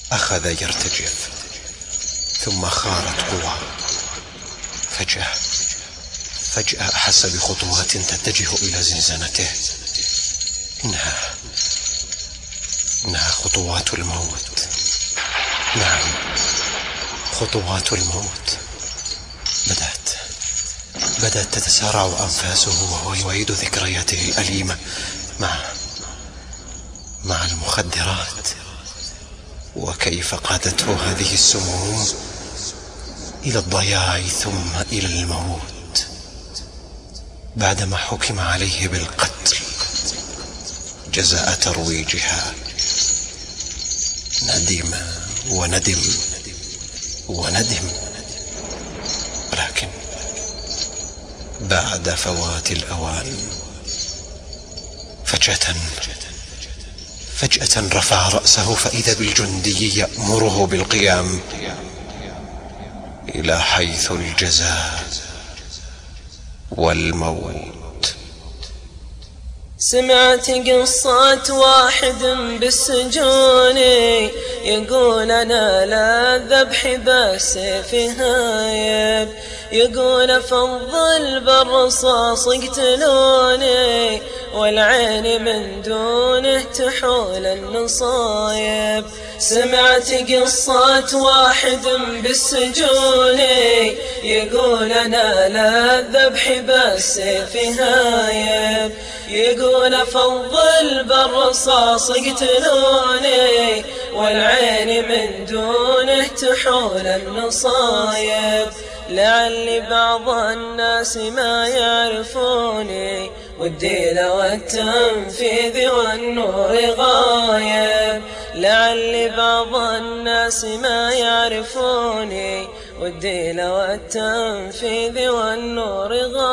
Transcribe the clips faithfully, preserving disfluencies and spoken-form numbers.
أخذ يرتجف، ثم خارت قواه. فجأة فجأة أحس بخطوات تتجه إلى زنزانته. إنها إنها خطوات الموت. نعم، خطوات الموت. بدأت بدأت تتسارع أنفاسه وهو يعيد ذكرياته الأليمة مع مع المخدرات، وكيف قادته هذه السموم إلى الضياع ثم إلى الموت بعدما حكم عليه بالقتل جزاء ترويجها. ندم وندم وندم، ولكن بعد فوات الأوان فجأة فجأة رفع رأسه فإذا بالجندي يأمره بالقيام إلى حيث الجزاء والموت. سمعت قصة واحد بالسجون يقول أنا لا ذبح بالسيف هايب، يقول فضل بالرصاص يقتلوني والعين من دونه تحول النصايب. سمعت قصة واحد بالسجون يقول أنا لا ذبح بالسيف هايب، يقول فضل بالرصاص يقتلوني والعين من دونه تحول النصايب. لعل بعض الناس ما يعرفوني والدين والتنفيذ والنور غايب، لعل بعض الناس ما يعرفوني والدين والتنفيذ والنور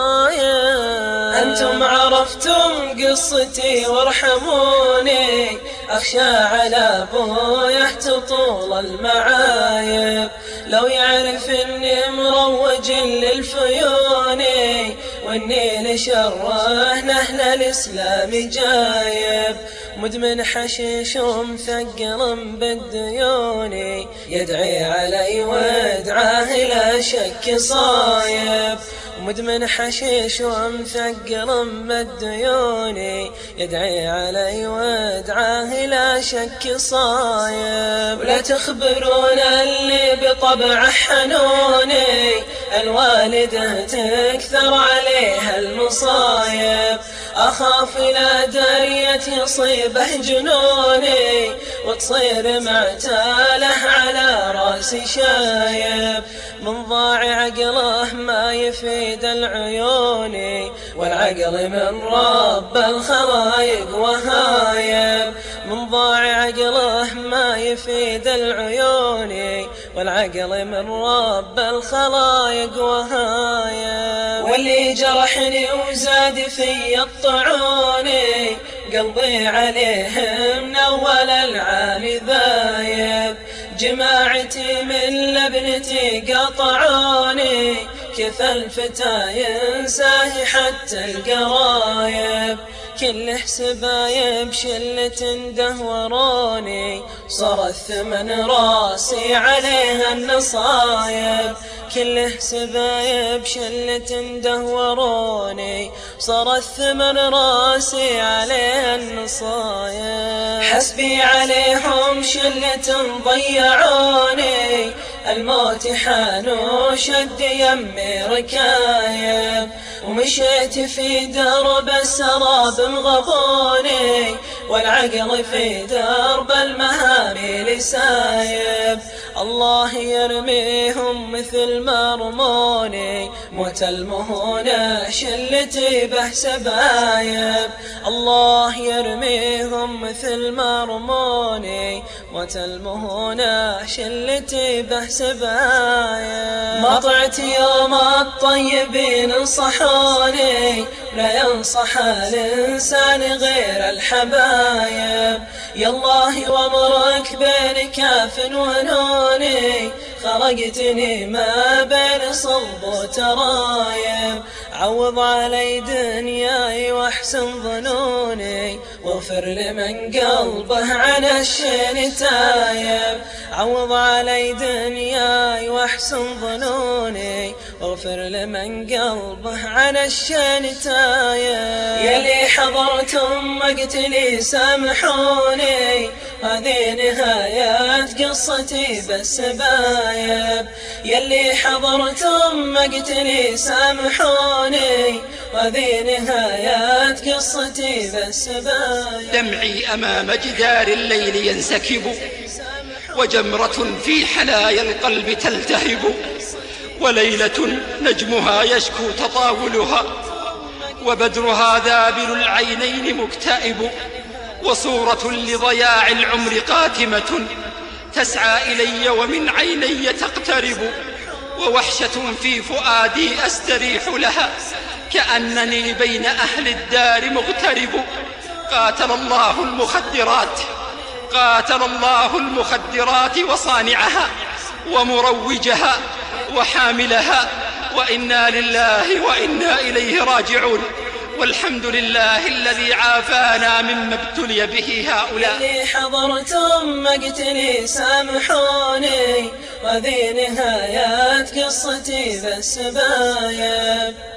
غايب. أنتم عرفتم قصتي وارحموني، أخشى على أبويا تطول المعايب، لو يعرف إني مروج للفيون وإني لشره أهل الإسلام جايب. مدمن حشيش ومثقل بالديون يدعي علي وادعاه لا شك صايب، مدمن حشيش ومثقل بالديون يدعي علي وادعاه لا شك صايب. ولا تخبرون اللي بطبع حنوني الوالدة تكثر عليها المصايب، أخاف لا دريت يصيبه جنوني وتصير معتاله على راسي شايب. من ضاع عقله ما يفيد العيون والعقل من رب الخلايق وهايب، من ضاع عقله ما يفيد العيون والعقل من رب الخلايق وهايب. واللي جرحني وزاد في الطعون قلبي عليهم من أول العام ذايب، جماعتي من لبنتي قطعوني كيف الفتى ينساه حتى القرايب، كل سبايب شلة دهوروني صار الثمن راسي عليها النصايب، كل سبايب شلة دهوروني صار الثمن راسي عليها النصايب. حسبي عليهم شلة ضيعوني الموت حان وشد يمي ركايب، ومشيت في درب السراب غضوني والعقل في درب المهامل سايب. الله يرميهم مثل ما رموني موت المهونة شلتي به سبايب، الله يرميهم مثل ما رموني موت المهونة شلتي به سبايب. ما طعت يوم الطيبين انصحوني لا ينصح الإنسان غير الحبايب، يالله وامرك بين كاف ونوني خرقتني ما بين صب وترايب. عوض علي دنياي واحسن ظنوني، واغفر لمن قلبه عن الشين تايب. عوض علي دنياي واحسن ظنوني، واغفر لمن قلبه عن الشين تايب. يلي حضرتم مقتلي سامحوني، هذه نهاية قصتي بس بايب. يلي حضرتم مقتلي سامحوني، هذه نهاية قصتي بس بايب. دمعي أمام جدار الليل ينسكب، وجمرة في حنايا القلب تلتهب، وليلة نجمها يشكو تطاولها، وبدرها ذابل العينين مكتئب، وصورة لضياع العمر قاتمة تسعى إلي ومن عيني تقترب، ووحشة في فؤادي أستريح لها كأنني بين أهل الدار مغترب. قاتل الله المخدرات، قاتل الله المخدرات وصانعها ومروجها وحاملها، وإنا لله وإنا إليه راجعون. والحمد لله الذي عافانا مما ابتلي به هؤلاء. يلي حضرتم مقتلي سامحوني، وذي نهايات قصتي بس بايب.